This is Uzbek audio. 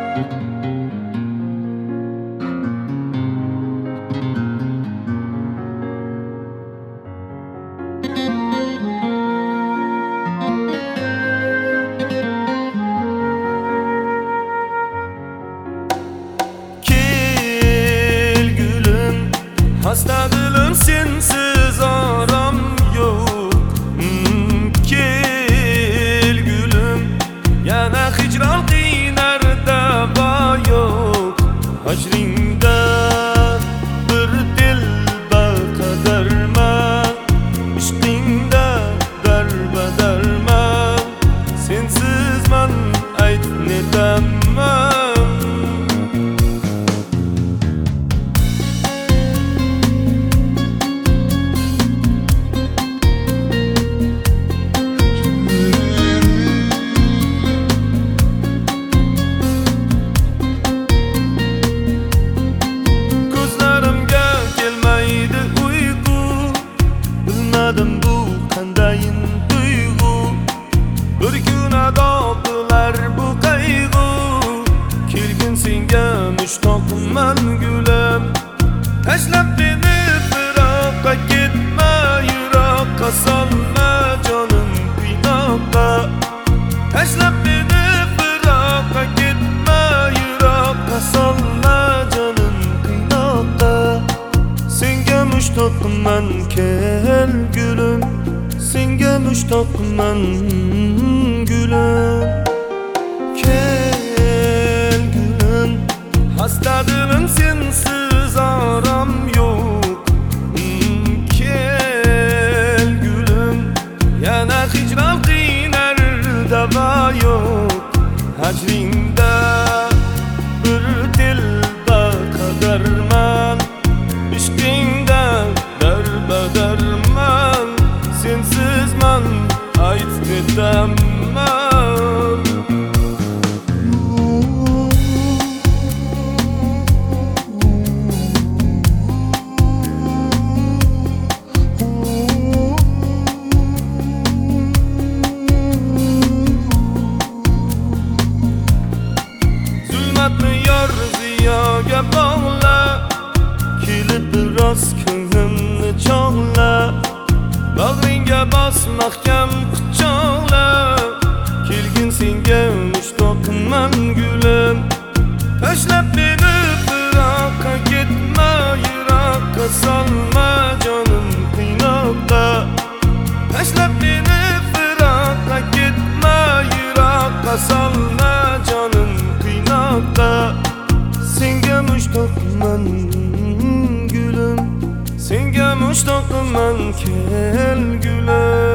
Hasta dilim sensiz aram yok. Kel gülüm, yana hicran qiynar dava yok. Hajringda bir dilbar qadarman, ishqingda darbadarman. Sensiz man ayt netaman. Bu qandayin tuyg'u, bir kun adoqlar bu qayg'u. Kelgin senga mushtoqman gulam, tashlab beni firoqqa ketma, yiroqqa solma jonim qiynoqqa. Tashlab beni firoqqa ketma, yiroqqa solma jonim qiynoqqa. Senga mushtoqman kel gülüm, senga mushtoqman gülüm. Kel gülüm, hasta dilim sensiz aram yok. Kel gülüm, yana hicran qiynar dava yok. Hajringda bir dilbar qadarman, ishqingda darbadarman. Sensiz man ayt netaman. Zulmatni yor ziyoga bog'la, kelib biroz ko'nglimni chog'la. Bag'ringga bos mahkam quchoqla, kelgin senga mushtoqman gulim. Tashlab beni firoqqa ketma, yiroqqa solma jonim qiynoqqa. Tashlab beni firoqqa ketma, yiroqqa solma jonim qiynoqqa. Senga mushtoqman gülüm, senga mushtoqman kel gülüm.